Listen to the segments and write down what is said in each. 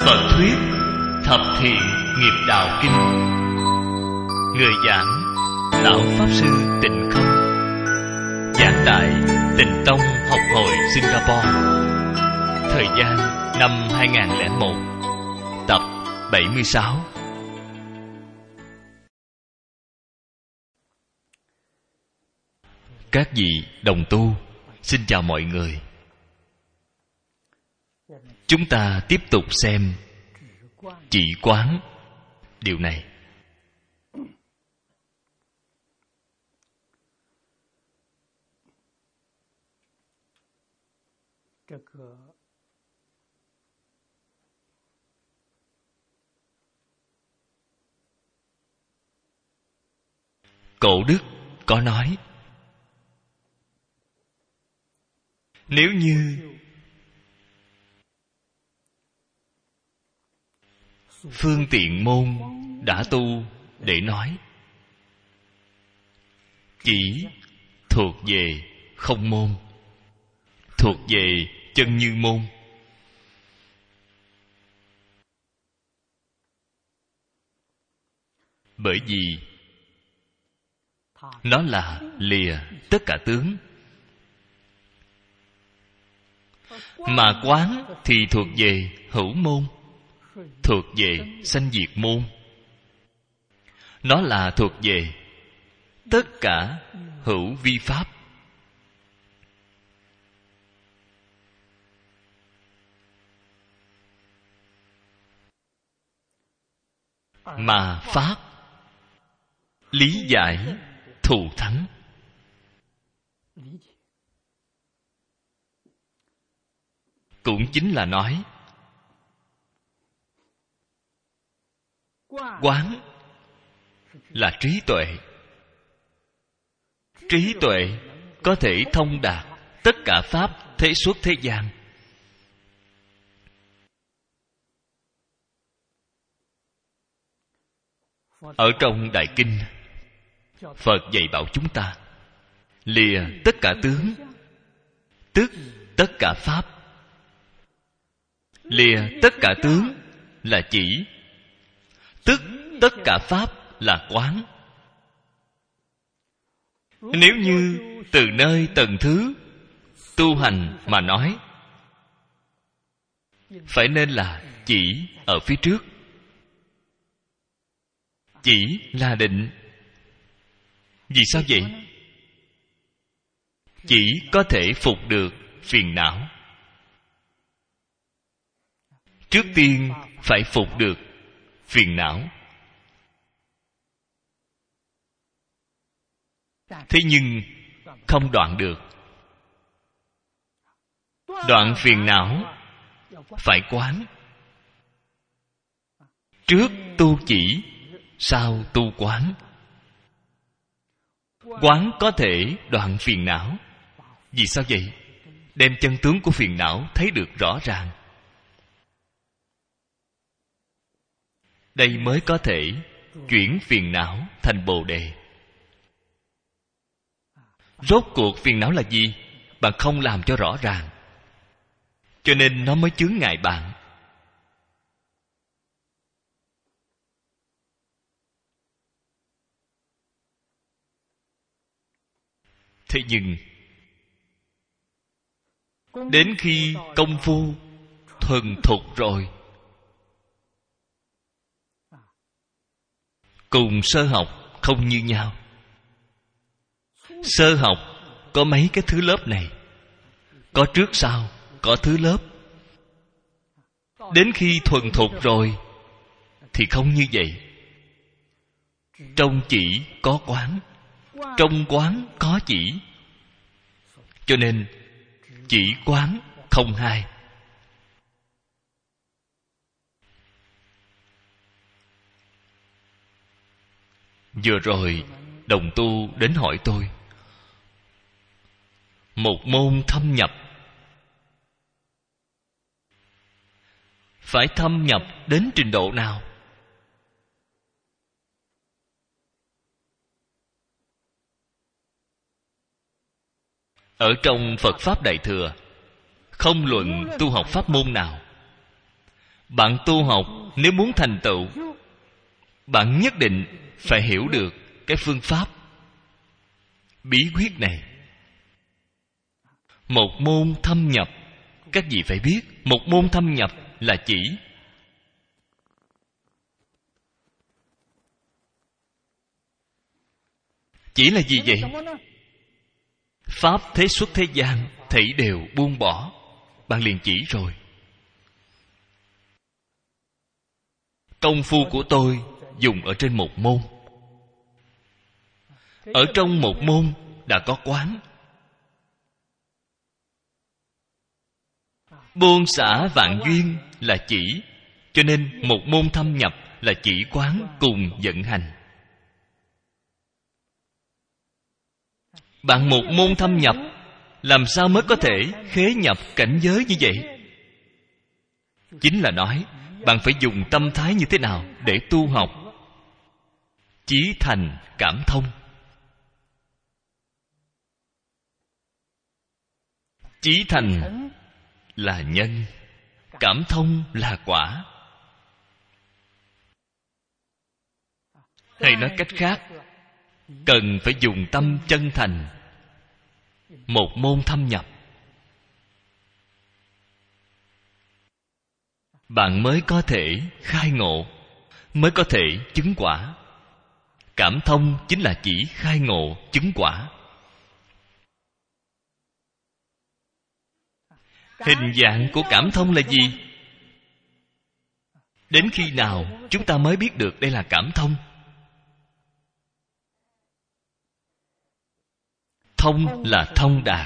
Phật thuyết Thập Thiện Nghiệp Đạo Kinh. Người giảng Lão Pháp Sư Tịnh Không, giảng tại Tịnh Tông Học Hội Singapore. Thời gian năm 2001. Tập 76. Các vị đồng tu, xin chào mọi người. Chúng ta tiếp tục xem chỉ quán điều này. Cổ đức có nói, nếu như phương tiện môn đã tu để nói, chỉ thuộc về không môn, thuộc về chân như môn, bởi vì nó là lìa tất cả tướng. Mà quán thì thuộc về hữu môn, thuộc về sanh diệt môn. Nó là thuộc về tất cả hữu vi pháp. Mà pháp lý giải thù thắng. Cũng chính là nói quán là trí tuệ. Trí tuệ có thể thông đạt tất cả pháp thế xuất thế gian. Ở trong Đại Kinh, Phật dạy bảo chúng ta lìa tất cả tướng, tức tất cả pháp. Lìa tất cả tướng là chỉ, tức tất cả pháp là quán. Nếu như từ nơi tầng thứ tu hành mà nói, phải nên là chỉ ở phía trước. Chỉ là định. Vì sao vậy? Chỉ có thể phục được phiền não. Trước tiên phải phục được phiền não. Thế nhưng không đoạn được. Đoạn phiền não phải quán. Trước tu chỉ, sau tu quán. Quán có thể đoạn phiền não. Vì sao vậy? Đem chân tướng của phiền não thấy được rõ ràng. Đây mới có thể chuyển phiền não thành Bồ Đề. Rốt cuộc phiền não là gì? Bạn không làm cho rõ ràng, cho nên nó mới chướng ngại bạn. Thế nhưng đến khi công phu thuần thục rồi, cùng sơ học không như nhau. Sơ học có mấy cái thứ lớp này, có trước sau, có thứ lớp. Đến khi thuần thục rồi thì không như vậy. Trong chỉ có quán, trong quán có chỉ. Cho nên chỉ quán không hai. Vừa rồi đồng tu đến hỏi tôi, một môn thâm nhập phải thâm nhập đến trình độ nào? Ở trong Phật Pháp Đại Thừa, không luận tu học pháp môn nào, Bạn tu học nếu muốn thành tựu, bạn nhất định phải hiểu được cái phương pháp, bí quyết này. Một môn thâm nhập, các vị phải biết, một môn thâm nhập là chỉ là gì vậy? Pháp thế xuất thế gian thảy đều buông bỏ. Bạn liền chỉ rồi. Công phu của tôi dùng ở trên một môn. Ở trong một môn đã có quán. Buông xả vạn duyên là chỉ. Cho nên một môn thâm nhập là chỉ quán cùng vận hành. Bạn một môn thâm nhập, làm sao mới có thể khế nhập cảnh giới như vậy? Chính là nói, bạn phải dùng tâm thái như thế nào để tu học? Chí thành cảm thông. Chí thành là nhân, cảm thông là quả. Hay nói cách khác, cần phải dùng tâm chân thành. Một môn thâm nhập, bạn mới có thể khai ngộ, mới có thể chứng quả. Cảm thông chính là chỉ khai ngộ, chứng quả. Hình dạng của cảm thông là gì? Đến khi nào chúng ta mới biết được đây là cảm thông? Thông là thông đạt.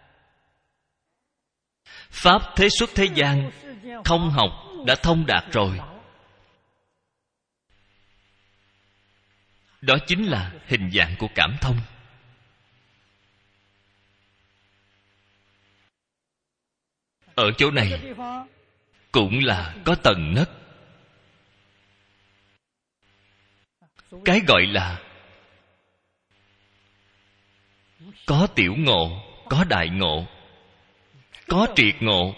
Pháp thế xuất thế gian, không học đã thông đạt rồi. Đó chính là hình dạng của cảm thông. Ở chỗ này cũng là có tầng nấc. Cái gọi là có tiểu ngộ, có đại ngộ, có triệt ngộ.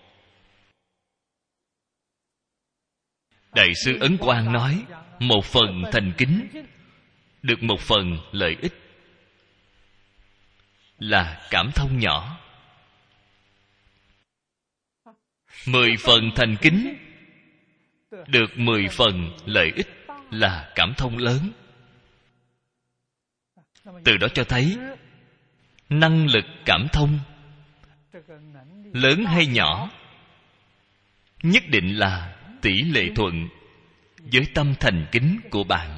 Đại sư Ấn Quang nói, một phần thành kính, được một phần lợi ích, là cảm thông nhỏ. 10 phần thành kính, được 10 phần lợi ích, là cảm thông lớn. Từ đó cho thấy năng lực cảm thông lớn hay nhỏ nhất định là tỷ lệ thuận với tâm thành kính của bạn.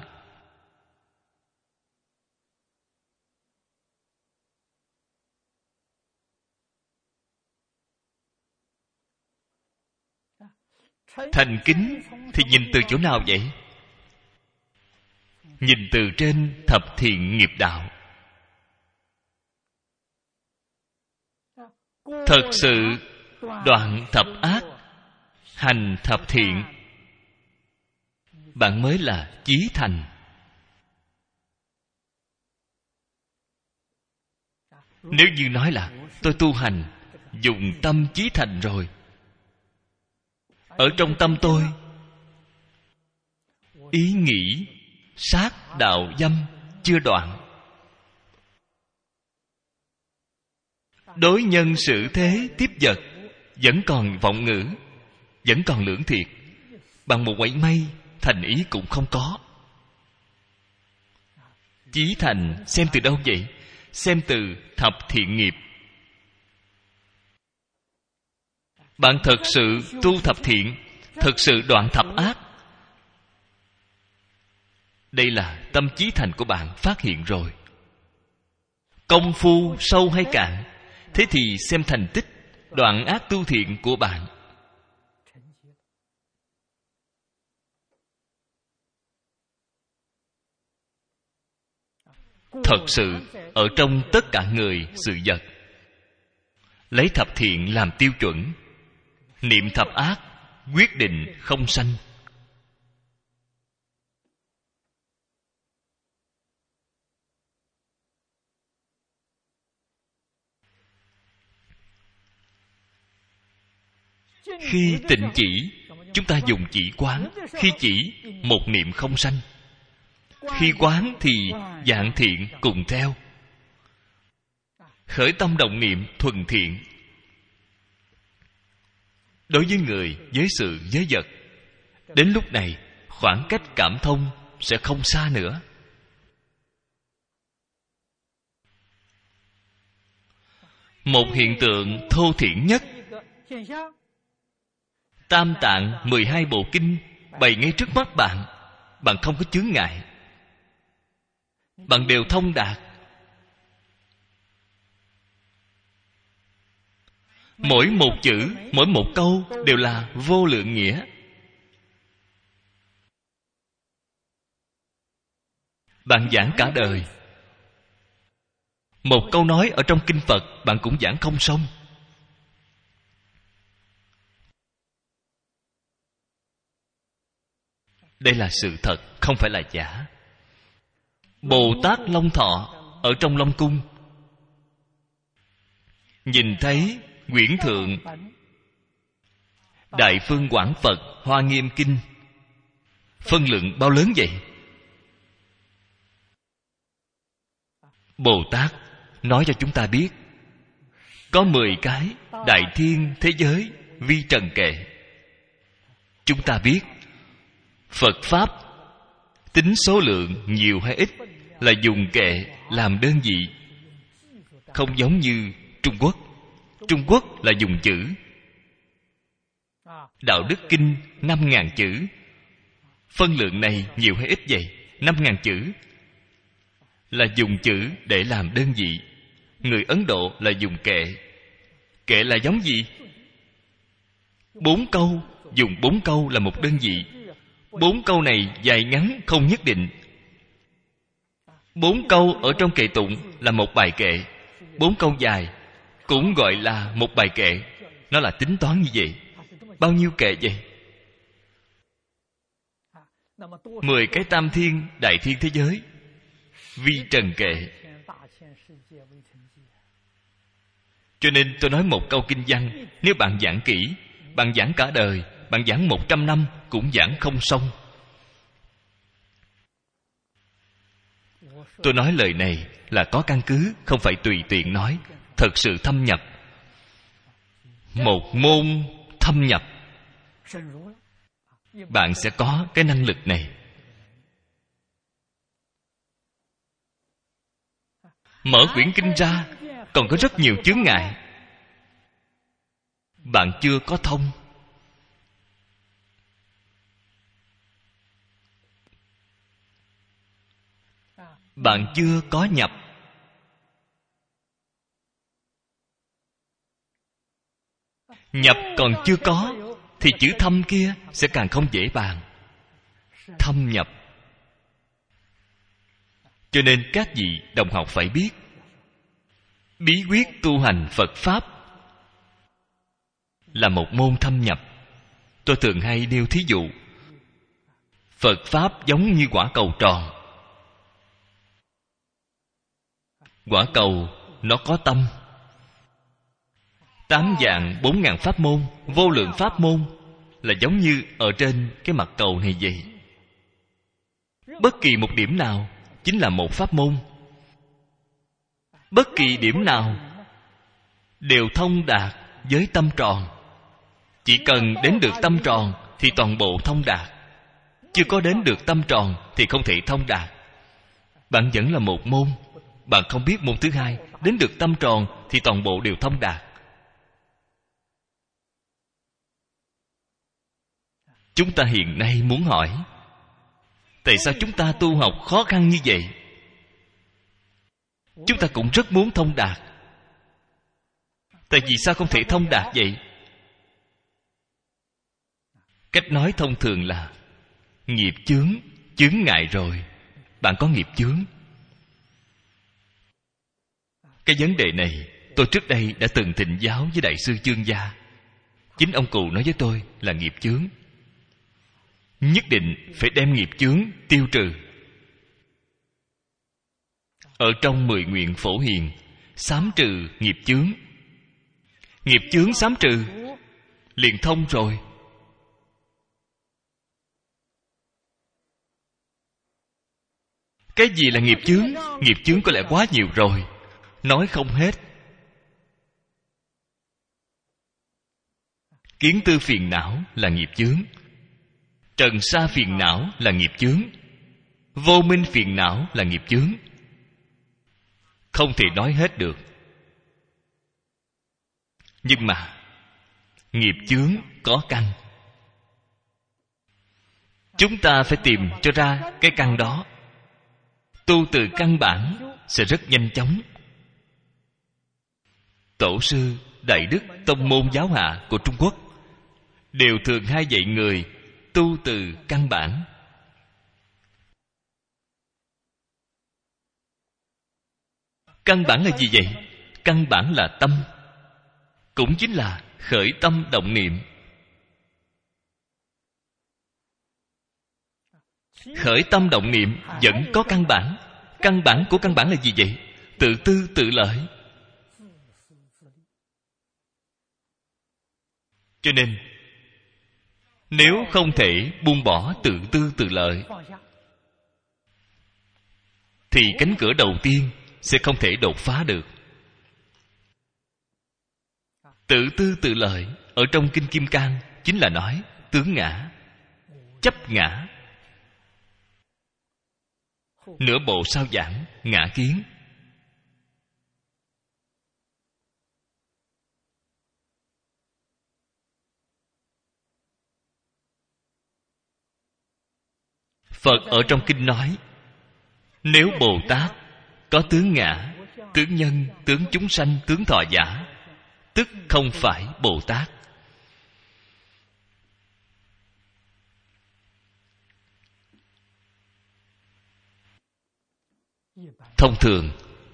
Thành kính thì nhìn từ chỗ nào vậy? Nhìn từ trên thập thiện nghiệp đạo. Thật sự đoạn thập ác, hành thập thiện, bạn mới là chí thành. Nếu như nói là tôi tu hành dùng tâm chí thành rồi, ở trong tâm tôi ý nghĩ sát đạo dâm chưa đoạn, đối nhân xử thế tiếp vật vẫn còn vọng ngữ, vẫn còn lưỡng thiệt, bằng một quẩy mây thành ý cũng không có. Chí thành xem từ đâu vậy? Xem từ thập thiện nghiệp. Bạn thật sự tu thập thiện, thật sự đoạn thập ác, đây là tâm chí thành của bạn phát hiện rồi. Công phu sâu hay cạn, thế thì xem thành tích đoạn ác tu thiện của bạn. Thật sự ở trong tất cả người sự vật, lấy thập thiện làm tiêu chuẩn, niệm thập ác quyết định không sanh. Khi tịnh chỉ, Chúng ta dùng chỉ quán. Khi chỉ, một niệm không sanh. Khi quán thì vạn thiện cùng theo. Khởi tâm động niệm thuần thiện. Đối với người, với sự, với vật, đến lúc này khoảng cách cảm thông sẽ không xa nữa. Một hiện tượng thô thiển nhất, Tam Tạng 12 bộ kinh bày ngay trước mắt bạn. Bạn không có chướng ngại, bạn đều thông đạt. Mỗi một chữ, mỗi một câu đều là vô lượng nghĩa. Bạn giảng cả đời, một câu nói ở trong kinh Phật bạn cũng giảng không xong. Đây là sự thật, không phải là giả. Bồ Tát Long Thọ ở trong Long Cung nhìn thấy quyển thượng Đại Phương Quảng Phật Hoa Nghiêm Kinh, phân lượng bao lớn vậy? Bồ Tát nói cho chúng ta biết, có 10 cái đại thiên thế giới vi trần kệ. Chúng ta biết Phật Pháp tính số lượng nhiều hay ít là dùng kệ làm đơn vị. Không giống như Trung Quốc. Trung Quốc là dùng chữ. Đạo Đức Kinh 5.000 chữ. Phân lượng này nhiều hay ít vậy? 5.000 chữ là dùng chữ để làm đơn vị. Người Ấn Độ là dùng kệ. Kệ là giống gì? 4 câu, dùng 4 câu là một đơn vị. 4 câu này dài ngắn không nhất định. 4 câu ở trong kệ tụng là một bài kệ. 4 câu dài cũng gọi là một bài kệ. Nó là tính toán như vậy. Bao nhiêu kệ vậy? 10 cái tam thiên đại thiên thế giới vi trần kệ. Cho nên tôi nói một câu kinh văn, nếu bạn giảng kỹ, bạn giảng cả đời, bạn giảng 100 năm cũng giảng không xong. Tôi nói lời này là có căn cứ, không phải tùy tiện nói. Thật sự thâm nhập. Một môn thâm nhập, bạn sẽ có cái năng lực này. Mở quyển kinh ra còn có rất nhiều chướng ngại. Bạn chưa có thông. Bạn chưa có nhập. Nhập còn chưa có thì chữ thâm kia sẽ càng không dễ bàn. Thâm nhập. Cho nên các vị đồng học phải biết, bí quyết tu hành Phật Pháp là một môn thâm nhập. Tôi thường hay nêu thí dụ, Phật Pháp giống như quả cầu tròn. Quả cầu nó có tâm. 8 vạn 4.000 pháp môn, vô lượng pháp môn là giống như ở trên cái mặt cầu này vậy. Bất kỳ một điểm nào chính là một pháp môn. Bất kỳ điểm nào đều thông đạt với tâm tròn. Chỉ cần đến được tâm tròn thì toàn bộ thông đạt. Chưa có đến được tâm tròn thì không thể thông đạt. Bạn vẫn là một môn, bạn không biết môn thứ hai. Đến được tâm tròn thì toàn bộ đều thông đạt. Chúng ta hiện nay muốn hỏi, tại sao chúng ta tu học khó khăn như vậy? Chúng ta cũng rất muốn thông đạt. Tại vì sao không thể thông đạt vậy? Cách nói thông thường là nghiệp chướng, chướng ngại rồi. Bạn có nghiệp chướng. Cái vấn đề này tôi trước đây đã từng thịnh giáo với Đại sư Chương Gia. Chính ông cụ nói với tôi là nghiệp chướng. Nhất định phải đem nghiệp chướng tiêu trừ. Ở trong 10 nguyện phổ hiền, xám trừ nghiệp chướng. Nghiệp chướng xám trừ liền thông rồi. Cái gì là nghiệp chướng? Nghiệp chướng có lẽ quá nhiều rồi, nói không hết. Kiến tư phiền não là nghiệp chướng, trần sa phiền não là nghiệp chướng, vô minh phiền não là nghiệp chướng. Không thể nói hết được. Nhưng mà nghiệp chướng có căn, chúng ta phải tìm cho ra cái căn đó. Tu từ căn bản sẽ rất nhanh chóng. Tổ sư Đại Đức Tông Môn Giáo Hạ của Trung Quốc đều thường hay dạy người tu từ căn bản. Căn bản là gì vậy? Căn bản là tâm, cũng chính là khởi tâm động niệm. Khởi tâm động niệm vẫn có căn bản. Căn bản của căn bản là gì vậy? Tự tư tự lợi. Cho nên nếu không thể buông bỏ tự tư tự lợi thì cánh cửa đầu tiên sẽ không thể đột phá được. Tự tư tự lợi ở trong Kinh Kim Cang chính là nói tướng ngã, chấp ngã. Nửa bộ sao giảng ngã kiến. Phật ở trong kinh nói, nếu Bồ Tát có tướng ngã, tướng nhân, tướng chúng sanh, tướng thọ giả, tức không phải Bồ Tát. Thông thường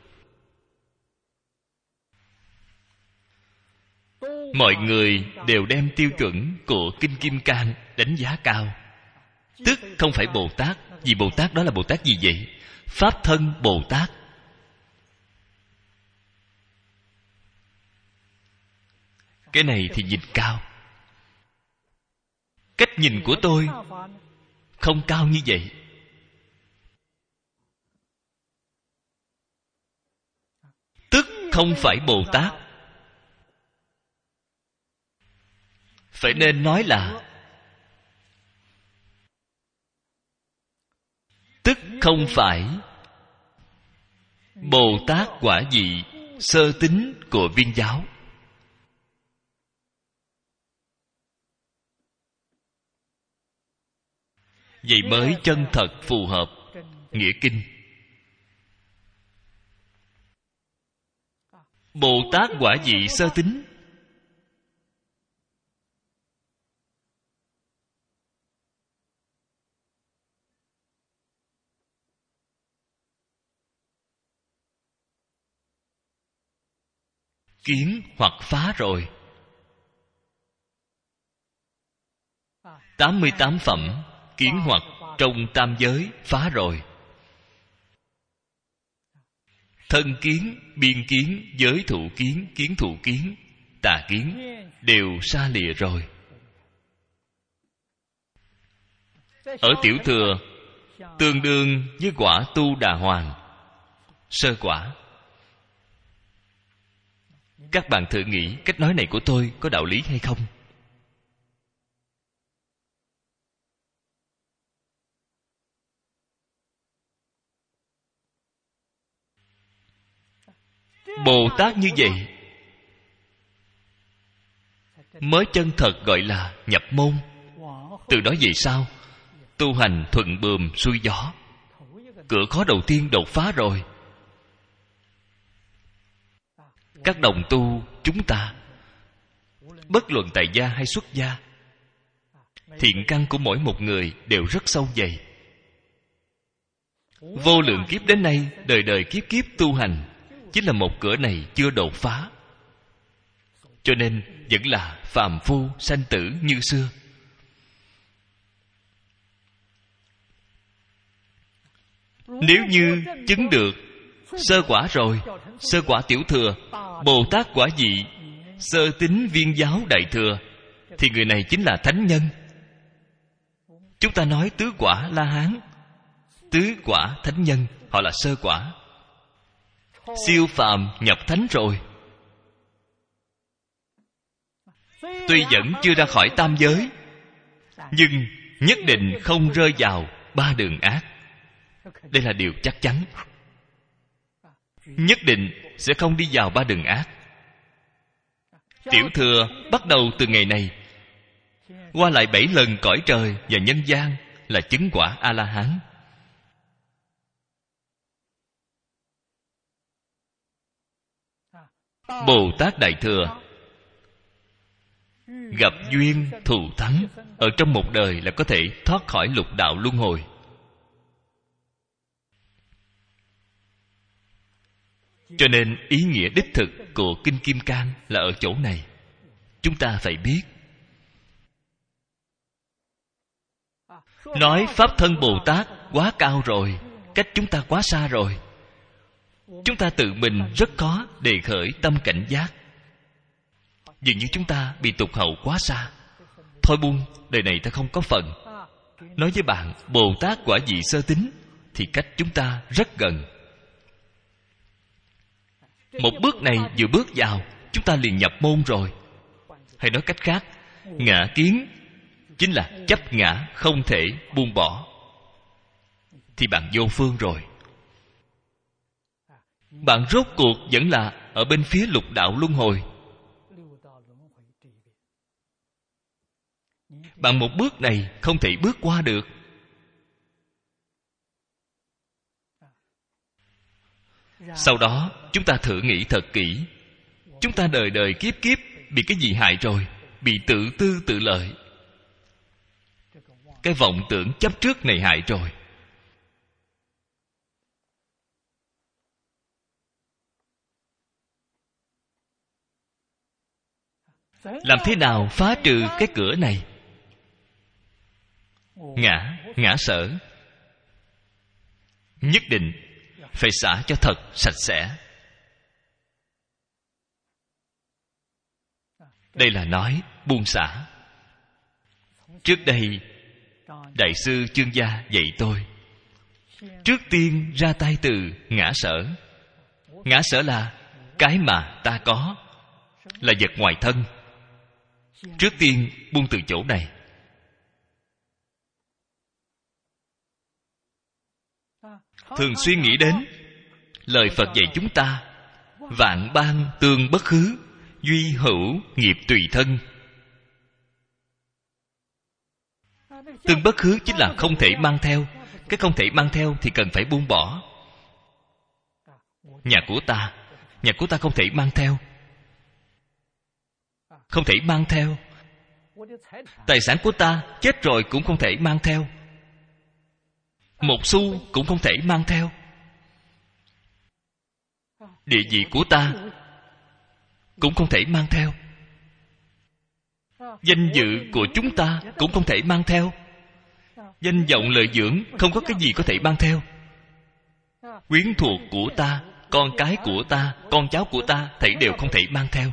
mọi người đều đem tiêu chuẩn của Kinh Kim Cang đánh giá cao, tức không phải Bồ Tát. Vì Bồ Tát đó là Bồ Tát gì vậy? Pháp thân Bồ Tát. Cái này thì nhìn cao. Cách nhìn của tôi không cao như vậy. Tức không phải Bồ Tát. Phải nên nói là tức không phải Bồ Tát quả vị sơ tín của Viên giáo. Vậy mới chân thật phù hợp nghĩa kinh. Bồ Tát quả vị sơ tín kiến hoặc phá rồi. 88 phẩm kiến hoặc trong tam giới phá rồi. Thân kiến, biên kiến, giới thụ kiến, kiến thụ kiến, tà kiến đều xa lìa rồi. Ở tiểu thừa tương đương với quả tu đà hoàng, sơ quả. Các bạn thử nghĩ cách nói này của tôi có đạo lý hay không? Bồ Tát như vậy mới chân thật gọi là nhập môn. Từ đó về sau tu hành thuận buồm xuôi gió. Cửa khó đầu tiên đột phá rồi. Các đồng tu chúng ta, bất luận tại gia hay xuất gia, thiện căn của mỗi một người đều rất sâu dày. Vô lượng kiếp đến nay, đời đời kiếp kiếp tu hành, chính là một cửa này chưa đột phá. Cho nên vẫn là phàm phu sanh tử như xưa. Nếu như chứng được sơ quả rồi, sơ quả tiểu thừa, Bồ Tát quả vị sơ tín Viên giáo đại thừa, thì người này chính là thánh nhân. Chúng ta nói tứ quả La Hán, Tứ quả thánh nhân, họ là sơ quả. Siêu phàm nhập thánh rồi. Tuy vẫn chưa ra khỏi tam giới, nhưng nhất định không rơi vào ba đường ác. Đây là điều chắc chắn. Nhất định sẽ không đi vào ba đường ác. Tiểu thừa bắt đầu từ ngày này, qua lại 7 lần cõi trời và nhân gian, là chứng quả A-la-hán. Bồ Tát Đại Thừa gặp duyên thù thắng, ở trong một đời là có thể thoát khỏi lục đạo luân hồi. Cho nên ý nghĩa đích thực của Kinh Kim Cang là ở chỗ này. Chúng ta phải biết. Nói Pháp thân Bồ Tát quá cao rồi, cách chúng ta quá xa rồi. Chúng ta tự mình rất khó đề khởi tâm cảnh giác. Dường như chúng ta bị tụt hậu quá xa. Thôi buông, đời này ta không có phần. Nói với bạn Bồ Tát quả vị sơ tín thì cách chúng ta rất gần. Một bước này vừa bước vào, chúng ta liền nhập môn rồi. Hay nói cách khác, ngã kiến chính là chấp ngã không thể buông bỏ, thì bạn vô phương rồi. Bạn rốt cuộc vẫn là ở bên phía lục đạo luân hồi. Bạn một bước này không thể bước qua được. Sau đó chúng ta thử nghĩ thật kỹ. Chúng ta đời đời kiếp kiếp bị cái gì hại rồi? Bị tự tư tự lợi, cái vọng tưởng chấp trước này hại rồi. Làm thế nào phá trừ cái cửa này? Ngã sở nhất định phải xả cho thật sạch sẽ. Đây là nói buông xả. Trước đây Đại sư Chương Gia dạy tôi, trước tiên ra tay từ ngã sở. Ngã sở là cái mà ta có, là vật ngoài thân. Trước tiên buông từ chỗ này. Thường xuyên nghĩ đến lời Phật dạy chúng ta: vạn ban tương bất khứ, duy hữu nghiệp tùy thân. Tương bất khứ chính là không thể mang theo. Cái không thể mang theo thì cần phải buông bỏ. Nhà của ta không thể mang theo. Không thể mang theo. Tài sản của ta chết rồi cũng không thể mang theo. Một xu cũng không thể mang theo. Địa vị của ta cũng không thể mang theo. Danh dự của chúng ta cũng không thể mang theo. Danh vọng lợi dưỡng không có cái gì có thể mang theo. Quyến thuộc của ta, con cái của ta, con cháu của ta, thảy đều không thể mang theo.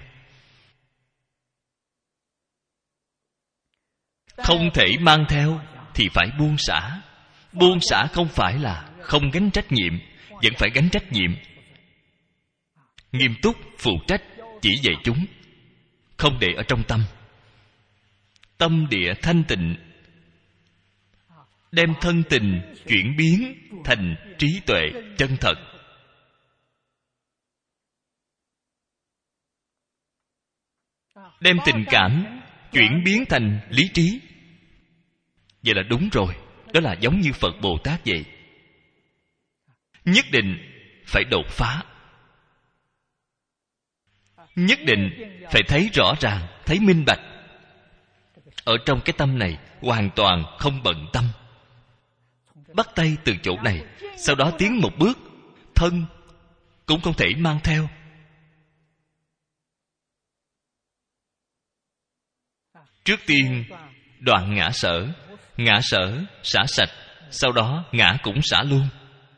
Không thể mang theo thì phải buông xả. Buông xả không phải là không gánh trách nhiệm, vẫn phải gánh trách nhiệm. Nghiêm túc phụ trách chỉ dạy chúng, không để ở trong tâm. Tâm địa thanh tịnh, đem thân tình chuyển biến thành trí tuệ chân thật. Đem tình cảm chuyển biến thành lý trí. Vậy là đúng rồi. Đó là giống như Phật Bồ Tát vậy. Nhất định phải đột phá. Nhất định phải thấy rõ ràng, thấy minh bạch. Ở trong cái tâm này hoàn toàn không bận tâm. Bắt tay từ chỗ này, sau đó tiến một bước, thân cũng không thể mang theo. Trước tiên đoạn ngã sở. Ngã sở xả sạch, sau đó ngã cũng xả luôn.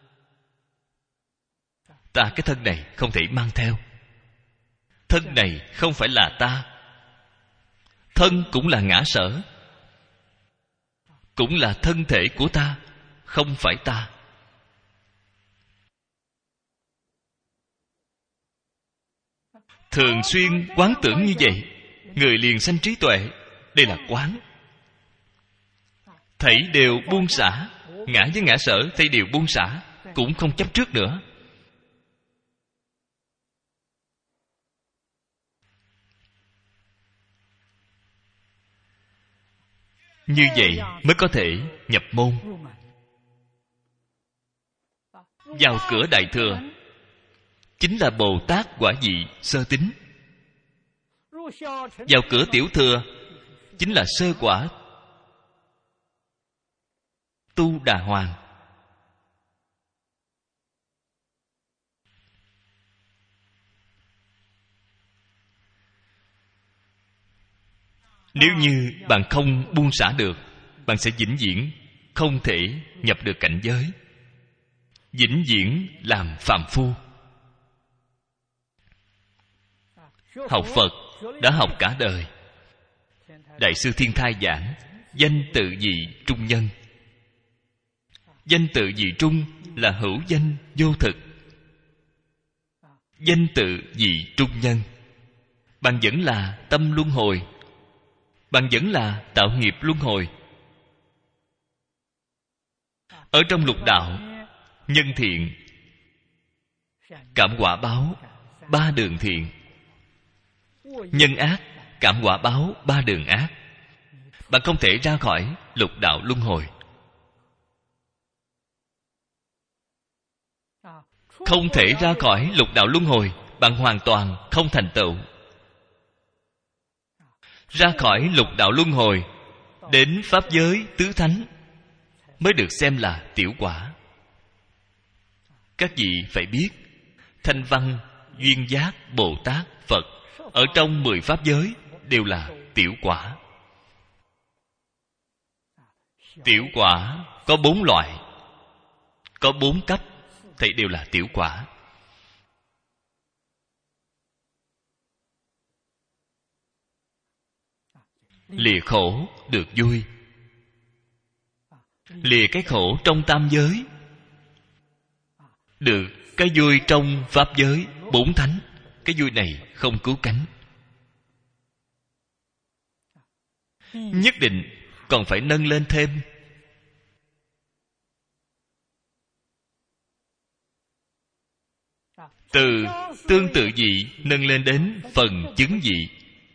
Ta cái thân này không thể mang theo. Thân này không phải là ta. Thân cũng là ngã sở, cũng là thân thể của ta, không phải ta. Thường xuyên quán tưởng như vậy, người liền sanh trí tuệ. Đây là quán. Thảy đều buông xả. Ngã với ngã sở thảy đều buông xả, cũng không chấp trước nữa. Như vậy mới có thể nhập môn. Vào cửa Đại Thừa chính là Bồ Tát quả vị sơ tín. Vào cửa Tiểu Thừa chính là sơ quả Tu Đà Hoàng. Nếu như bạn không buông xả được, bạn sẽ vĩnh viễn không thể nhập được cảnh giới, vĩnh viễn làm phàm phu. Học Phật đã học cả đời. Đại sư Thiên Thai giảng danh tự vị trung nhân. Danh tự vị trung là hữu danh vô thực. Danh tự vị trung nhân, bạn vẫn là tâm luân hồi, bạn vẫn là tạo nghiệp luân hồi. Ở trong lục đạo, nhân thiện, cảm quả báo, ba đường thiện. Nhân ác, cảm quả báo, ba đường ác. Bạn không thể ra khỏi lục đạo luân hồi. Không thể ra khỏi lục đạo luân hồi, bạn hoàn toàn không thành tựu. Ra khỏi lục đạo luân hồi, đến pháp giới tứ thánh mới được xem là tiểu quả. Các vị phải biết, Thanh Văn, Duyên Giác, Bồ Tát, Phật ở trong 10 pháp giới đều là tiểu quả. Tiểu quả có 4 loại, có 4 cấp, thì đều là tiểu quả. Lìa khổ được vui. Lìa cái khổ trong tam giới, được cái vui trong pháp giới 4 thánh. Cái vui này không cứu cánh. Nhất định còn phải nâng lên thêm. Từ tương tự vị nâng lên đến phần chứng vị,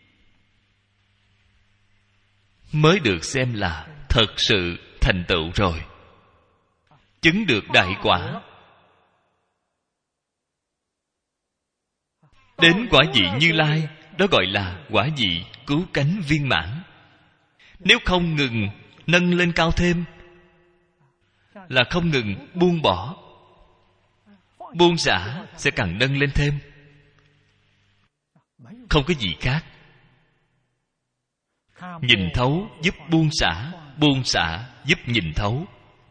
mới được xem là thật sự thành tựu rồi, chứng được đại quả. Đến quả vị Như Lai, đó gọi là quả vị cứu cánh viên mãn. Nếu không ngừng nâng lên cao thêm, là không ngừng buông bỏ. Buông xả sẽ càng nâng lên thêm, không có gì khác. Nhìn thấu giúp buông xả, buông xả giúp nhìn thấu.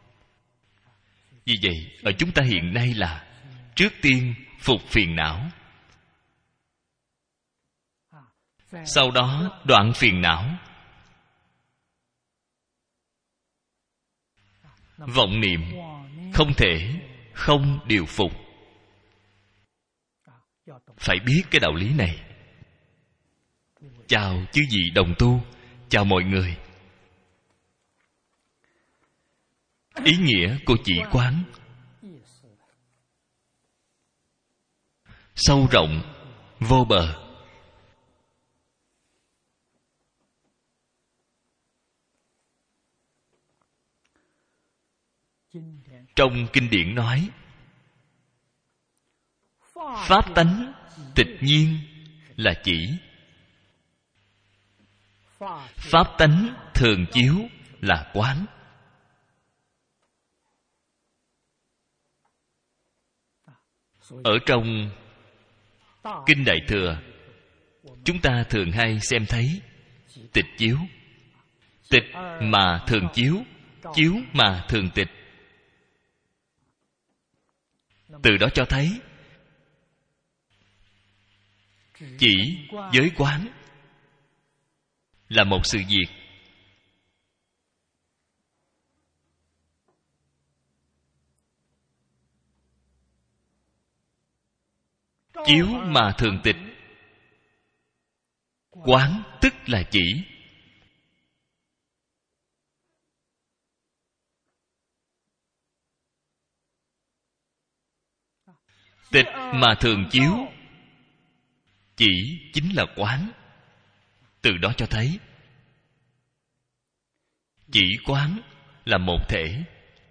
Vì vậy ở chúng ta hiện nay là trước tiên phục phiền não, sau đó đoạn phiền não. Vọng niệm không thể không điều phục. Phải biết cái đạo lý này. Chào chư vị đồng tu, chào mọi người. Ý nghĩa của chỉ quán sâu rộng vô bờ. Trong kinh điển nói, pháp tánh tịch nhiên là chỉ, pháp tánh thường chiếu là quán. Ở trong kinh Đại Thừa, chúng ta thường hay xem thấy tịch chiếu. Tịch mà thường chiếu, chiếu mà thường tịch. Từ đó cho thấy chỉ giới quán là một sự việc. Chiếu mà thường tịch Quán tức là chỉ. Tịch mà thường chiếu, chỉ chính là quán. Từ đó cho thấy chỉ quán là một thể,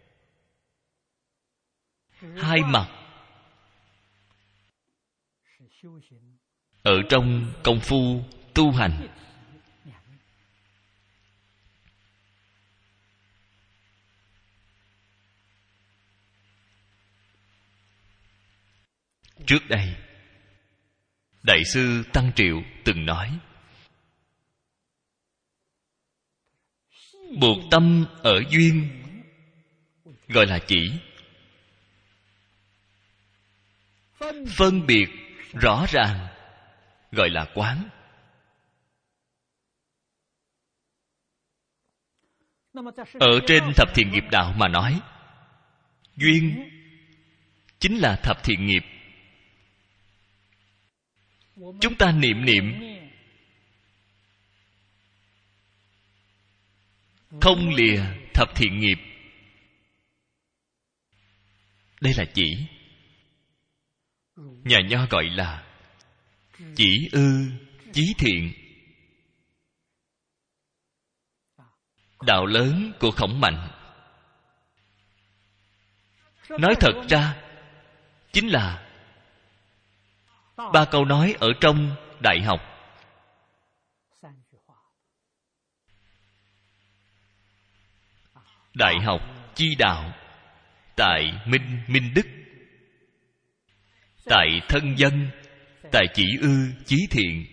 hai mặt. Ở trong công phu tu hành, trước đây Đại sư Tăng Triệu từng nói: buộc tâm ở duyên gọi là chỉ, phân biệt rõ ràng gọi là quán. Ở trên thập thiện nghiệp đạo mà nói, duyên chính là thập thiện nghiệp. Chúng ta niệm niệm không lìa thập thiện nghiệp, đây là chỉ. Nhà Nho gọi là chỉ ư chí thiện. Đạo lớn của Khổng Mạnh nói thật ra chính là ba câu nói ở trong Đại học. Đại học chi đạo, tại minh đức, tại thân dân, tại chỉ ư chí thiện.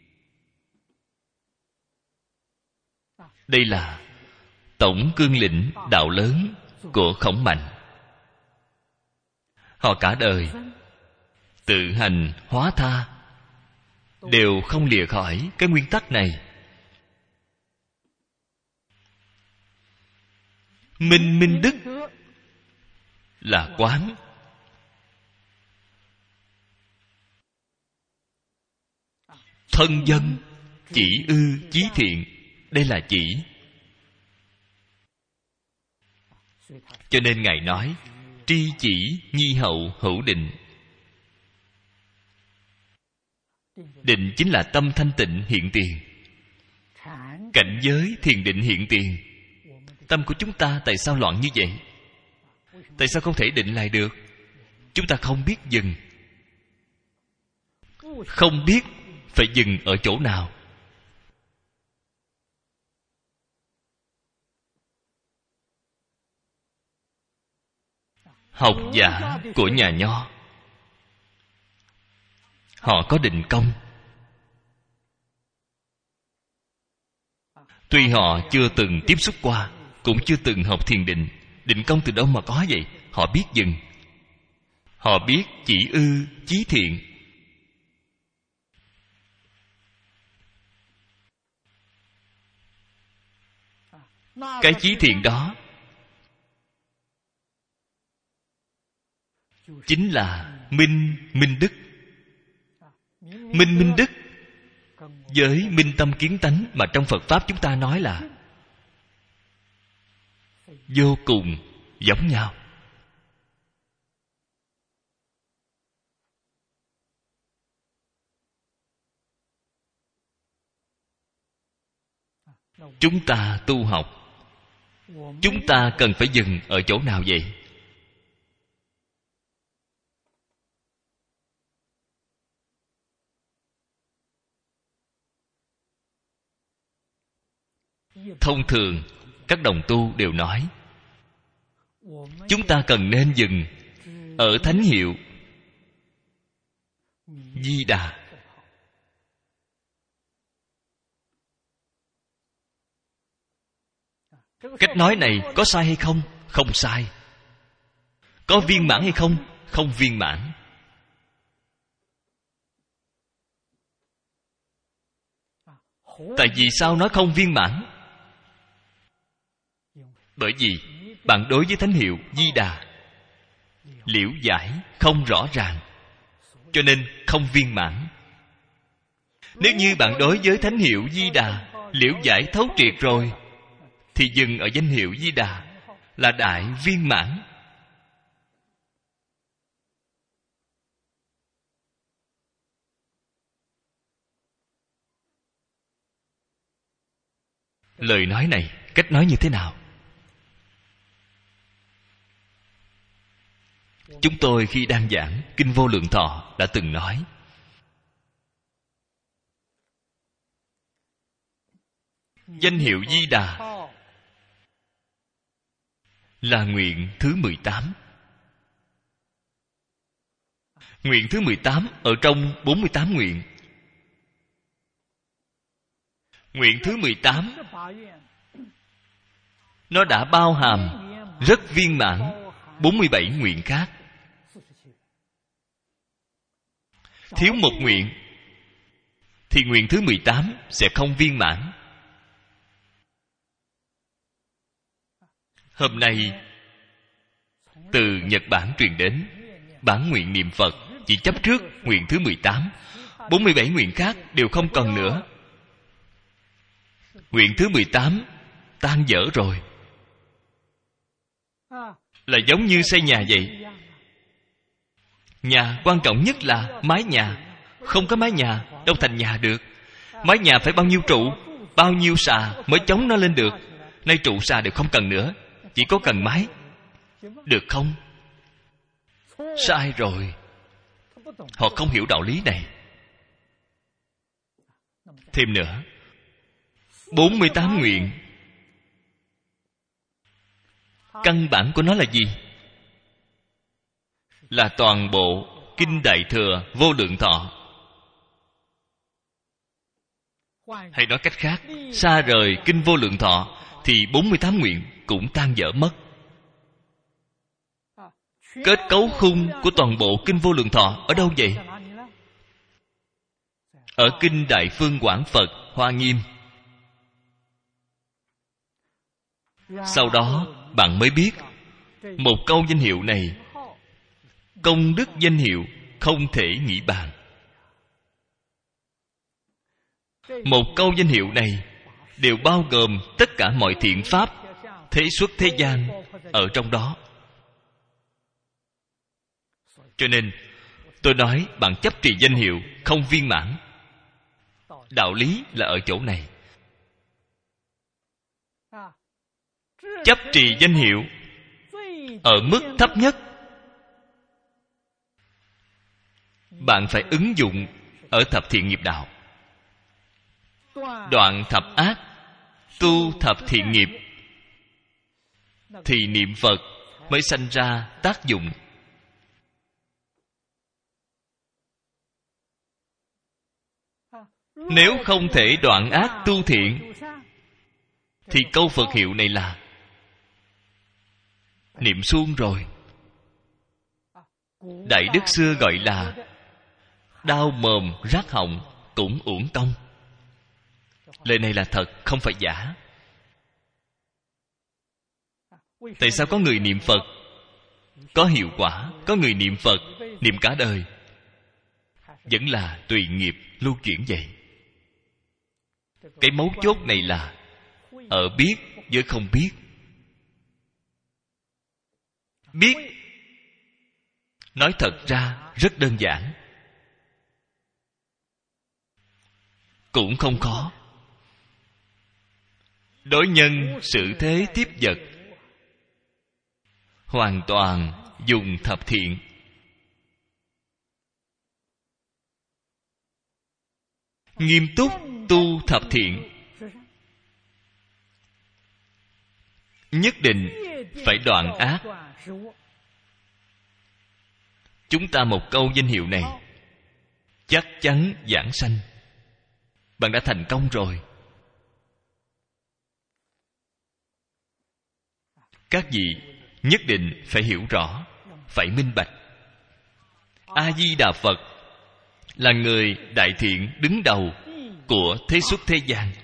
Đây là tổng cương lĩnh đạo lớn của Khổng Mạnh. Họ cả đời tự hành hóa tha, đều không lìa khỏi cái nguyên tắc này. Minh đức là quán. Thân dân chỉ ư chí thiện, đây là chỉ. Cho nên Ngài nói tri chỉ nhi hậu hữu định. Định chính là tâm thanh tịnh hiện tiền. Cảnh giới thiền định hiện tiền. Tâm của chúng ta tại sao loạn như vậy? Tại sao không thể định lại được? Chúng ta không biết dừng, không biết phải dừng ở chỗ nào. Học giả của nhà Nho, họ có định công. Tuy họ chưa từng tiếp xúc qua, cũng chưa từng học thiền định, định công từ đâu mà có vậy? Họ biết dừng, họ biết chỉ ư chí thiện. Cái chí thiện đó chính là minh đức. Minh đức với minh tâm kiến tánh mà trong Phật Pháp chúng ta nói là vô cùng giống nhau. Chúng ta tu học, chúng ta cần phải dừng ở chỗ nào vậy? Thông thường các đồng tu đều nói chúng ta cần nên dừng ở thánh hiệu Di Đà. Cách nói này có sai hay không? Không sai. Có viên mãn hay không? Không viên mãn. Tại vì sao nói không viên mãn? Bởi vì bạn đối với thánh hiệu Di Đà liễu giải không rõ ràng, cho nên không viên mãn. Nếu như bạn đối với thánh hiệu Di Đà liễu giải thấu triệt rồi, thì dừng ở danh hiệu Di Đà là đại viên mãn. Lời nói này, cách nói như thế nào? Chúng tôi khi đang giảng Kinh Vô Lượng Thọ đã từng nói, danh hiệu Di Đà là nguyện thứ 18. Nguyện thứ 18 ở trong 48 nguyện. Nguyện thứ 18 nó đã bao hàm rất viên mãn 47 nguyện khác. Thiếu một nguyện thì nguyện thứ 18 sẽ không viên mãn. Hôm nay từ Nhật Bản truyền đến bản nguyện niệm Phật chỉ chấp trước nguyện thứ 18, 47 nguyện khác đều không còn nữa. Nguyện thứ 18 tan dở rồi. Là giống như xây nhà vậy. Nhà quan trọng nhất là mái nhà. Không có mái nhà đâu thành nhà được. Mái nhà phải bao nhiêu trụ, bao nhiêu xà mới chống nó lên được. Nay trụ xà đều không cần nữa, chỉ có cần mái. Được không? Sai rồi. Họ không hiểu đạo lý này. Thêm nữa, 48 nguyện, căn bản của nó là gì? Là toàn bộ Kinh Đại Thừa Vô Lượng Thọ. Hay nói cách khác, xa rời Kinh Vô Lượng Thọ thì 48 nguyện cũng tan dở mất. Kết cấu khung của toàn bộ Kinh Vô Lượng Thọ ở đâu vậy? Ở Kinh Đại Phương Quảng Phật Hoa Nghiêm. Sau đó bạn mới biết một câu danh hiệu này, công đức danh hiệu không thể nghĩ bàn. Một câu danh hiệu này đều bao gồm tất cả mọi thiện pháp thế xuất thế gian ở trong đó. Cho nên tôi nói bạn chấp trì danh hiệu không viên mãn. Đạo lý là ở chỗ này. Chấp trì danh hiệu ở mức thấp nhất, bạn phải ứng dụng ở thập thiện nghiệp đạo. Đoạn thập ác, tu thập thiện nghiệp, thì niệm Phật mới sanh ra tác dụng. Nếu không thể đoạn ác tu thiện, thì câu Phật hiệu này là niệm suông rồi. Đại đức xưa gọi là đau mồm rát họng cũng uổng công. Lời này là thật, không phải giả. Tại sao có người niệm Phật có hiệu quả, có người niệm Phật niệm cả đời vẫn là tùy nghiệp lưu chuyển vậy? Cái mấu chốt này là ở biết với không biết. Biết nói thật ra rất đơn giản, cũng không khó. Đối nhân xử thế tiếp vật, hoàn toàn dùng thập thiện. Nghiêm túc tu thập thiện, nhất định phải đoạn ác. Chúng ta một câu danh hiệu này chắc chắn giảng sanh. Bạn đã thành công rồi. Các vị nhất định phải hiểu rõ, phải minh bạch. A-di-đà Phật là người đại thiện đứng đầu của thế xuất thế gian.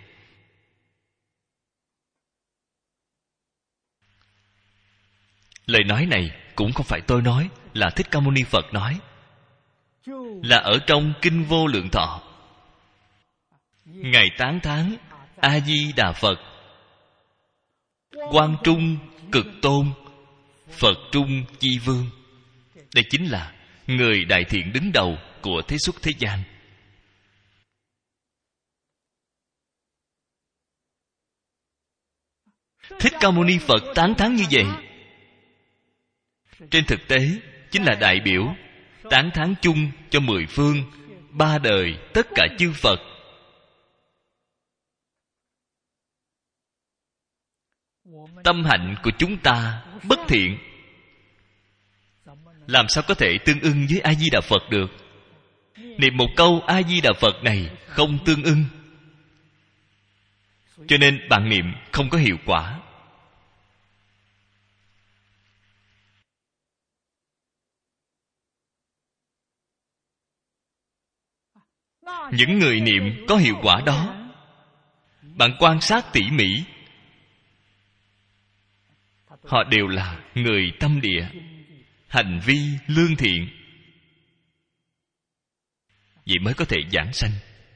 Lời nói này cũng không phải tôi nói, là Thích Ca Mâu Ni Phật nói, là ở trong Kinh Vô Lượng Thọ. Ngài tán thán A Di Đà Phật Quang Trung Cực Tôn, Phật Trung Chi Vương. Đây chính là người đại thiện đứng đầu của thế xuất thế gian. Thích Ca Mâu Ni Phật tán thán như vậy, trên thực tế chính là đại biểu tán thán chung cho 10 phương, 3 đời tất cả chư Phật. Tâm hạnh của chúng ta bất thiện, làm sao có thể tương ưng với A Di Đà Phật được? Niệm một câu A Di Đà Phật này không tương ưng, cho nên bạn niệm không có hiệu quả. Những người niệm có hiệu quả đó, bạn quan sát tỉ mỉ, họ đều là người tâm địa, hành vi lương thiện, vậy mới có thể giảng sanh.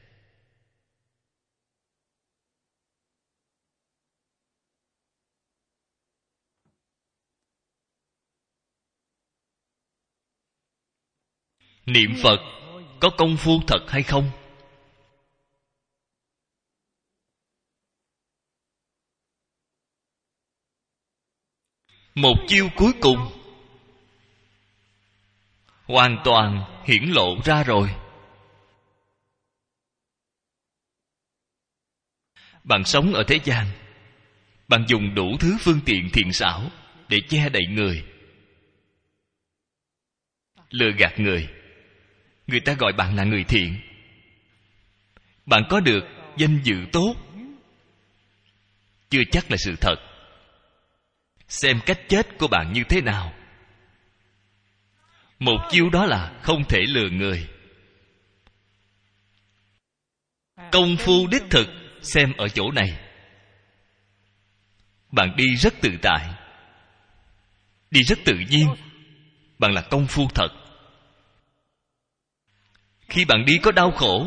Niệm Phật có công phu thật hay không? Một chiêu cuối cùng hoàn toàn hiển lộ ra rồi. Bạn sống ở thế gian, bạn dùng đủ thứ phương tiện thiện xảo để che đậy người, lừa gạt người. Người ta gọi bạn là người thiện, bạn có được danh dự tốt, chưa chắc là sự thật. Xem cách chết của bạn như thế nào. Một chiêu đó là không thể lừa người. Công phu đích thực xem ở chỗ này. Bạn đi rất tự tại, đi rất tự nhiên, bạn là công phu thật. Khi bạn đi có đau khổ,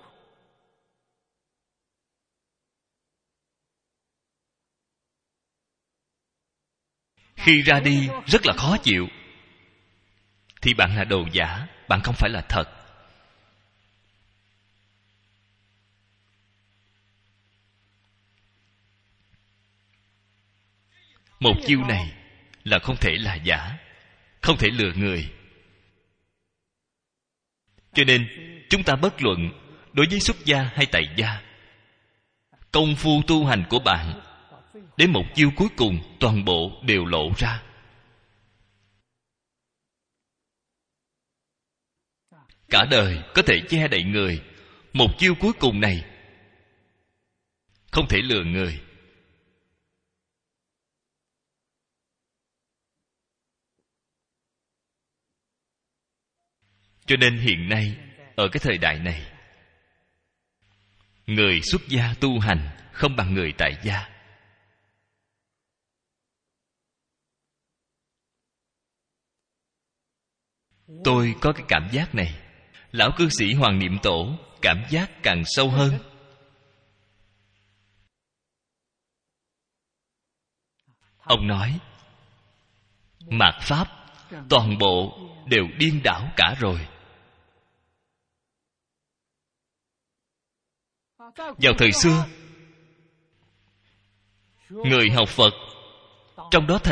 khi ra đi rất là khó chịu, thì bạn là đồ giả, bạn không phải là thật. Một chiêu này là không thể là giả, không thể lừa người. Cho nên chúng ta bất luận đối với xuất gia hay tại gia, công phu tu hành của bạn đến một chiêu cuối cùng toàn bộ đều lộ ra. Cả đời có thể che đậy người, một chiêu cuối cùng này không thể lừa người. Cho nên hiện nay ở cái thời đại này, người xuất gia tu hành không bằng người tại gia. Tôi có cái cảm giác này. Lão cư sĩ Hoàng Niệm Tổ cảm giác càng sâu hơn. Ông nói mạt pháp toàn bộ đều điên đảo cả rồi. Vào thời xưa, người học Phật trong đó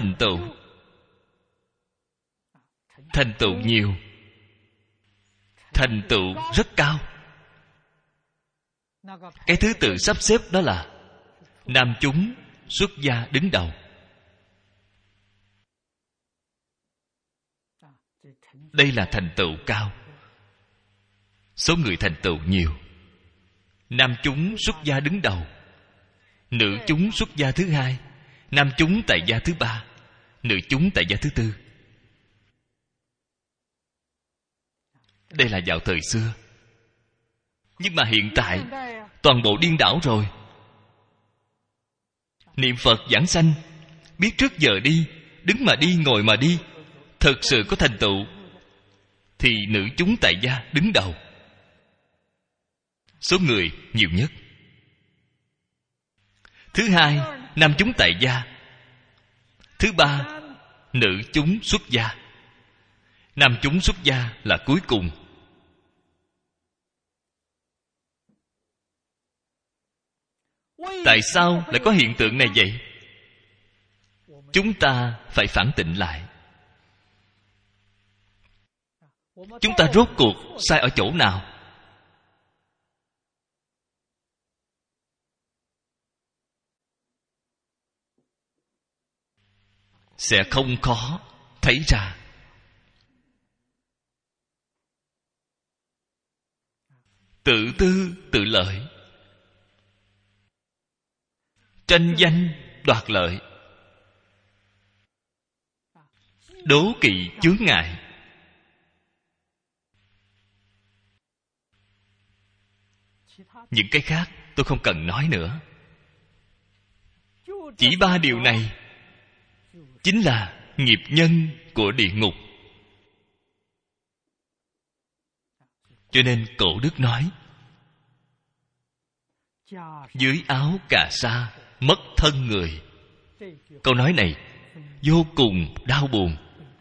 thành tựu nhiều, thành tựu rất cao. Cái thứ tự sắp xếp đó là nam chúng xuất gia đứng đầu. Đây là thành tựu cao. Số người thành tựu nhiều. Nam chúng xuất gia đứng đầu, nữ chúng xuất gia thứ hai, nam chúng tại gia thứ ba, nữ chúng tại gia thứ tư. Đây là vào thời xưa. Nhưng mà hiện tại toàn bộ điên đảo rồi. Niệm Phật giảng sanh, biết trước giờ đi, đứng mà đi, ngồi mà đi, thực sự có thành tựu, thì nữ chúng tại gia đứng đầu. số người nhiều nhất. Thứ hai, nam chúng tại gia. Thứ ba, nữ chúng xuất gia. Nam chúng xuất gia là cuối cùng. Tại sao lại có hiện tượng này vậy? Chúng ta phải phản tỉnh lại. Chúng ta rốt cuộc sai ở chỗ nào? Sẽ không khó thấy ra. Tự tư tự lợi, tranh danh đoạt lợi, đố kỵ chướng ngại. Những cái khác tôi không cần nói nữa. Chỉ ba điều này chính là nghiệp nhân của địa ngục. Cho nên cổ đức nói, dưới áo cà sa mất thân người. Câu nói này vô cùng đau buồn.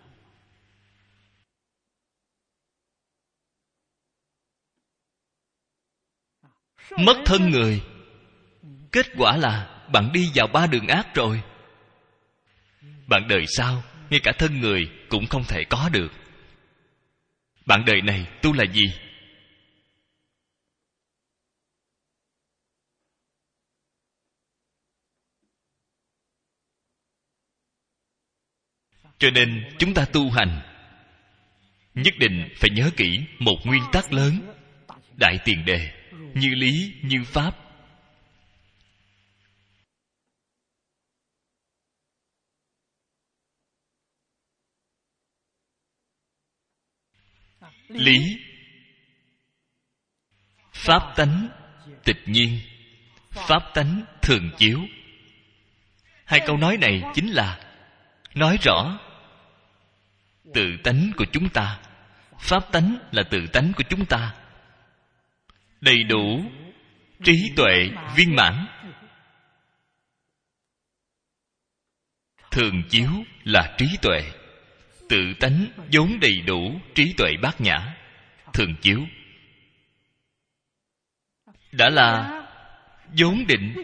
Mất thân người, kết quả là bạn đi vào ba đường ác rồi. Bạn đời sau ngay cả thân người cũng không thể có được. Bạn đời này tu là gì? Cho nên chúng ta tu hành nhất định phải nhớ kỹ một nguyên tắc lớn, đại tiền đề: như lý như pháp. Lý, pháp tánh tịch nhiên, pháp tánh thường chiếu. Hai câu nói này chính là nói rõ tự tánh của chúng ta. Pháp tánh là tự tánh của chúng ta, đầy đủ trí tuệ viên mãn. Thường chiếu là trí tuệ. Tự tánh vốn đầy đủ trí tuệ bát nhã. Thường chiếu đã là vốn định.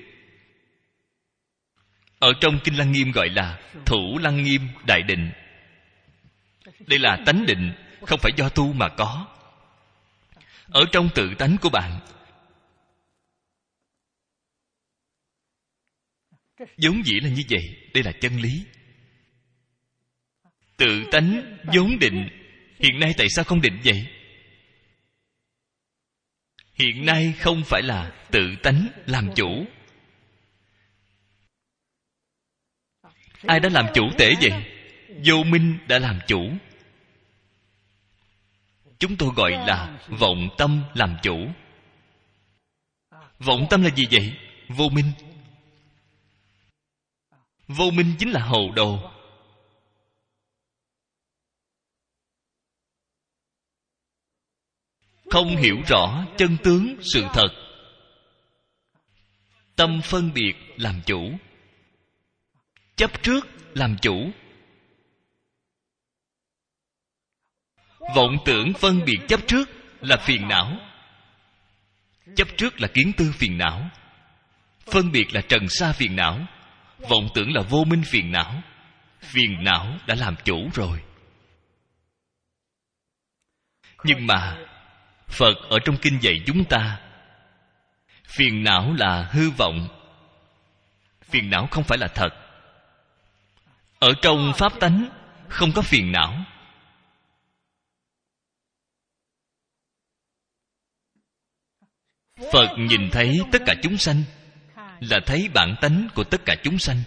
Ở trong Kinh Lăng Nghiêm gọi là Thủ Lăng Nghiêm Đại Định. Đây là tánh định, không phải do tu mà có. Ở trong tự tánh của bạn, vốn dĩ là như vậy. Đây là chân lý. Tự tánh vốn định, hiện nay tại sao không định vậy? Hiện nay không phải là tự tánh làm chủ. Ai đã làm chủ tể vậy? Vô minh đã làm chủ. Chúng tôi gọi là vọng tâm làm chủ. Vọng tâm là gì vậy? Vô minh. Vô minh chính là hồ đồ. Không hiểu rõ chân tướng sự thật. Tâm phân biệt làm chủ. Chấp trước làm chủ. Vọng tưởng phân biệt chấp trước là phiền não. Chấp trước là kiến tư phiền não. Phân biệt là trần sa phiền não. Vọng tưởng là vô minh phiền não. Phiền não đã làm chủ rồi. Nhưng mà Phật ở trong kinh dạy chúng ta, phiền não là hư vọng. Phiền não không phải là thật. Ở trong pháp tánh không có phiền não. Phật nhìn thấy tất cả chúng sanh là thấy bản tánh của tất cả chúng sanh.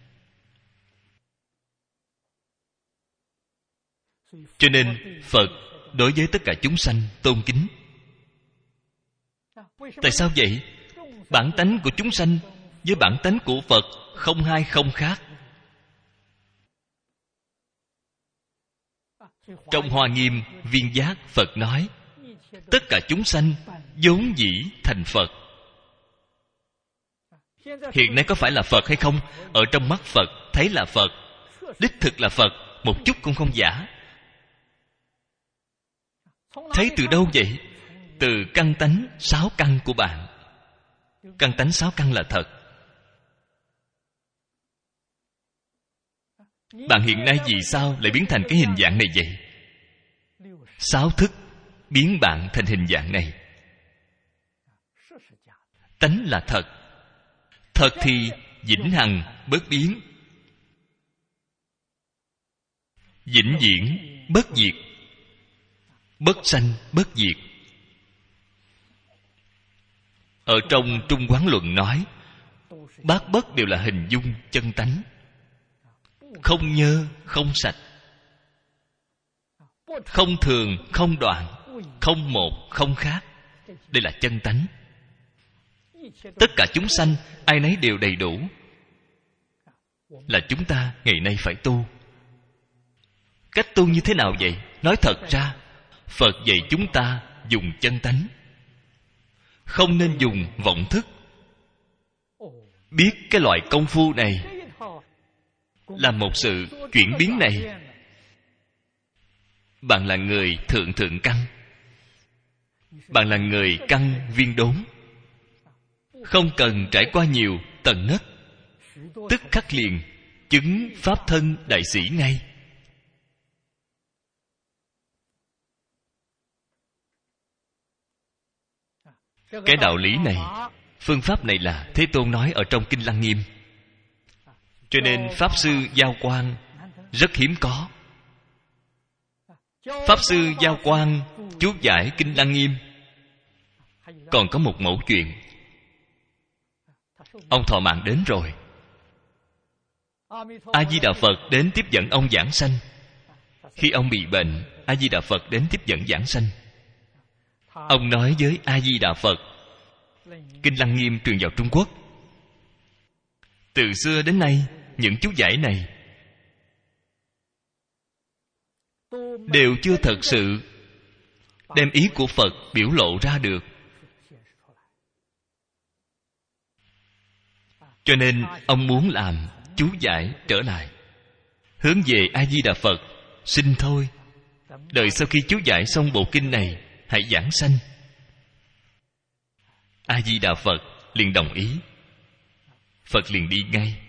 Cho nên Phật đối với tất cả chúng sanh tôn kính. Tại sao vậy? Bản tánh của chúng sanh với bản tánh của Phật không hai không khác. Trong Hoa Nghiêm Viên Giác, Phật nói tất cả chúng sanh vốn dĩ thành Phật. Hiện nay có phải là Phật hay không? Ở trong mắt Phật thấy là Phật, đích thực là Phật, một chút cũng không giả. Thấy từ đâu vậy? Từ căn tánh 6 căn của bạn. Căn tánh 6 căn là thật. Bạn hiện nay vì sao lại biến thành cái hình dạng này vậy? 6 thức biến bạn thành hình dạng này. Tánh là thật. Thật thì vĩnh hằng bất biến, vĩnh viễn bất diệt, bất sanh bất diệt. Ở trong Trung Quán Luận nói, bát bất đều là hình dung chân tánh, không nhơ, không sạch, không thường, không đoạn, không một, không khác. Đây là chân tánh. Tất cả chúng sanh ai nấy đều đầy đủ. Là chúng ta ngày nay phải tu. Cách tu như thế nào vậy? Nói thật ra, Phật dạy chúng ta dùng chân tánh, không nên dùng vọng thức. Biết cái loại công phu này là một sự chuyển biến này. Bạn là người thượng thượng căn, bạn là người căn viên đốn, không cần trải qua nhiều tầng nấc, tức khắc liền chứng pháp thân đại sĩ ngay. Cái đạo lý này, phương pháp này là Thế Tôn nói ở trong Kinh Lăng Nghiêm. Cho nên Pháp Sư Giao Quang rất hiếm có. Pháp Sư Giao Quang chú giải Kinh Lăng Nghiêm. Còn có một mẫu chuyện. Ông thọ mạng đến rồi, A Di Đà Phật đến tiếp dẫn ông giảng sanh. Khi ông bị bệnh, A Di Đà Phật đến tiếp dẫn giảng sanh. Ông nói với A Di Đà Phật. Kinh Lăng Nghiêm truyền vào Trung Quốc. Từ xưa đến nay, những chú giải này đều chưa thật sự đem ý của Phật biểu lộ ra được. Cho nên ông muốn làm chú giải trở lại, hướng về A Di Đà Phật, xin thôi, đợi sau khi chú giải xong bộ kinh này hãy giảng sanh. A Di Đà Phật liền đồng ý. Phật liền đi ngay.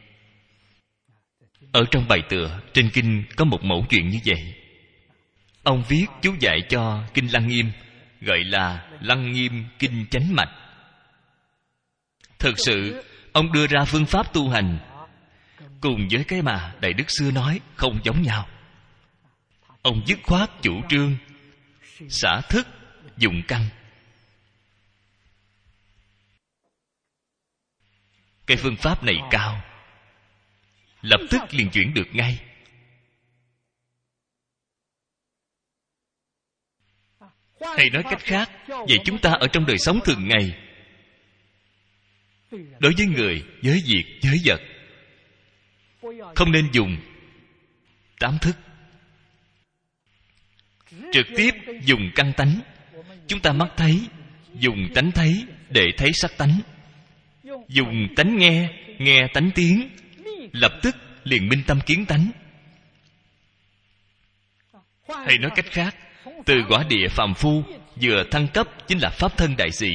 Ở trong bài tựa trên kinh có một mẫu chuyện như vậy. Ông viết chú giải cho Kinh Lăng Nghiêm, gọi là Lăng Nghiêm Kinh Chánh Mạch. Thực sự ông đưa ra phương pháp tu hành cùng với cái mà Đại Đức xưa nói không giống nhau. Ông dứt khoát chủ trương xả thức dụng căn. Cái phương pháp này cao, lập tức liền chuyển được ngay. Hay nói cách khác, vậy chúng ta ở trong đời sống thường ngày, đối với người, với việc, với vật, không nên dùng 8 thức, trực tiếp dùng căn tánh. Chúng ta mắt thấy, dùng tánh thấy để thấy sắc tánh, dùng tánh nghe, nghe tánh tiếng, lập tức liền minh tâm kiến tánh. Hay nói cách khác, từ quả địa phàm phu vừa thăng cấp chính là pháp thân đại sĩ.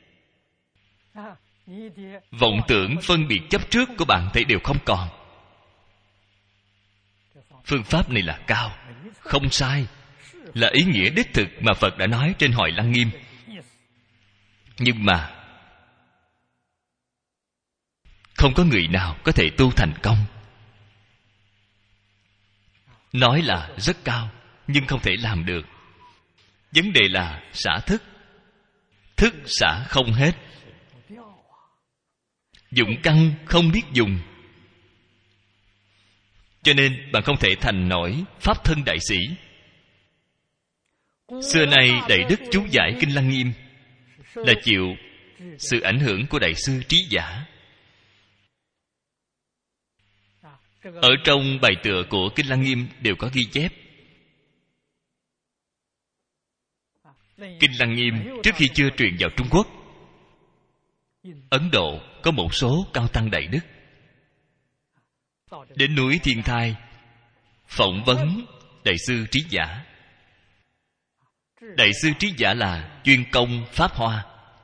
Vọng tưởng phân biệt chấp trước của bạn thấy đều không còn. Phương pháp này là cao, không sai, là ý nghĩa đích thực mà Phật đã nói trên Hội Lăng Nghiêm. Nhưng mà không có người nào có thể tu thành công. Nói là rất cao, nhưng không thể làm được. Vấn đề là xả thức. Thức xả không hết. Dụng căn không biết dùng. Cho nên bạn không thể thành nổi pháp thân đại sĩ. Xưa nay Đại Đức chú giải Kinh Lăng Nghiêm là chịu sự ảnh hưởng của Đại sư Trí Giả. Ở trong bài tựa của Kinh Lăng Nghiêm đều có ghi chép. Kinh Lăng Nghiêm trước khi chưa truyền vào Trung Quốc, Ấn Độ có một số cao tăng đại đức đến núi Thiên Thai phỏng vấn Đại sư Trí Giả. Đại sư Trí Giả là chuyên công Pháp Hoa,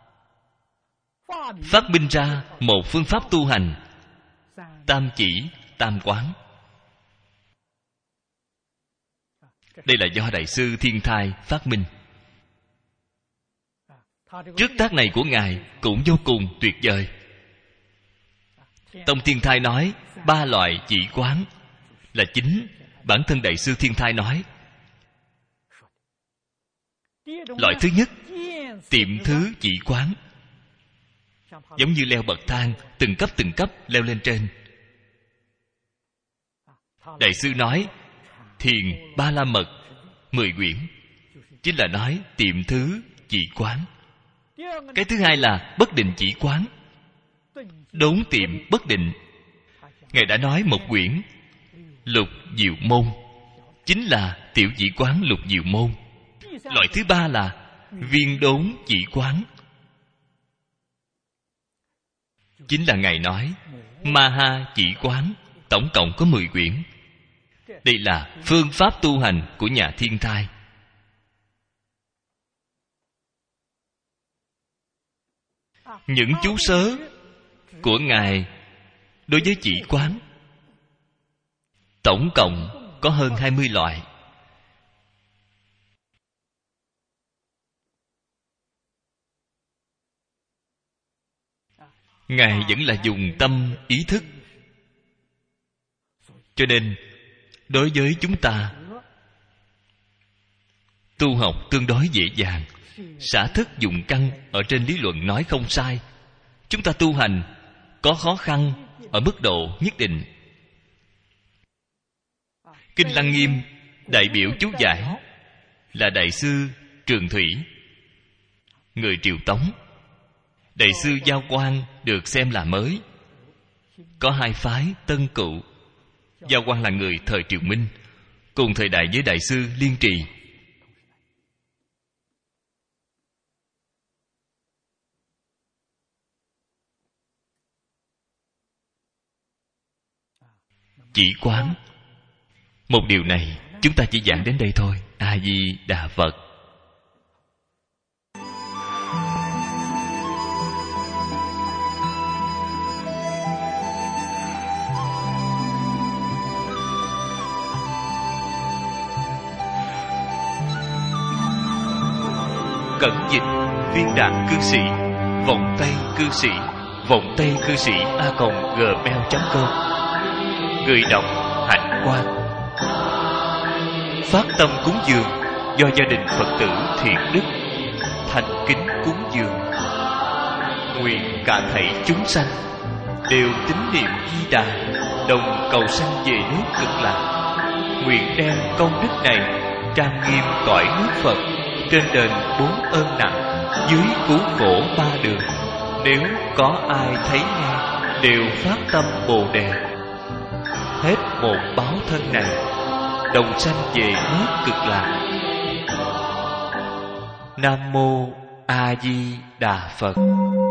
phát minh ra một phương pháp tu hành tam chỉ tam quán. Đây là do Đại sư Thiên Thai phát minh. Trước tác này của Ngài cũng vô cùng tuyệt vời. Tông Thiên Thai nói 3 loại chỉ quán là chính bản thân Đại sư Thiên Thai nói. Loại thứ nhất, tiệm thứ chỉ quán, giống như leo bậc thang, từng cấp leo lên trên. Đại sư nói thiền Ba La Mật 10 quyển, chính là nói tiệm thứ chỉ quán. Cái thứ hai là bất định chỉ quán, đốn tiệm bất định. Ngài đã nói một quyển Lục Diệu Môn, chính là tiểu chỉ quán Lục Diệu Môn. Loại thứ ba là viên đốn chỉ quán, chính là Ngài nói Maha chỉ quán, tổng cộng có 10 quyển. Đây là phương pháp tu hành của nhà Thiên Thai. Những chú sớ của Ngài đối với chỉ quán tổng cộng có hơn 20 loại. Ngài vẫn là dùng tâm ý thức. Cho nên đối với chúng ta tu học tương đối dễ dàng. Xả thức dụng căn ở trên lý luận nói không sai. Chúng ta tu hành có khó khăn ở mức độ nhất định. Kinh Lăng Nghiêm đại biểu chú giải là Đại sư Trường Thủy, người Triều Tống. Đại sư Giao Quang được xem là mới. Có hai phái Tân Cựu. Giao Quang là người thời Triều Minh, cùng thời đại với Đại sư Liên Trì. Chỉ quán, một điều này chúng ta chỉ giảng đến đây thôi. A Di Đà Phật. Cẩn dịch Viên Đạn Cư Sĩ, Vọng Tây Cư Sĩ, Vọng Tây Cư Sĩ @gmail.com. Người đọc Hạnh Quang. Phát tâm cúng dường do gia đình Phật tử Thiện Đức thành kính cúng dường. Nguyện cả thảy chúng sanh đều tín niệm Di Đà, đồng cầu sanh về nước Cực Lạc. Nguyện đem công đức này trang nghiêm cõi nước Phật, trên đền 4 ơn nặng, dưới cứu khổ 3 đường. Nếu có ai thấy nghe đều phát tâm Bồ Đề, hết một báo thân này, đồng sanh về nước Cực Lạc. Nam Mô A Di Đà Phật.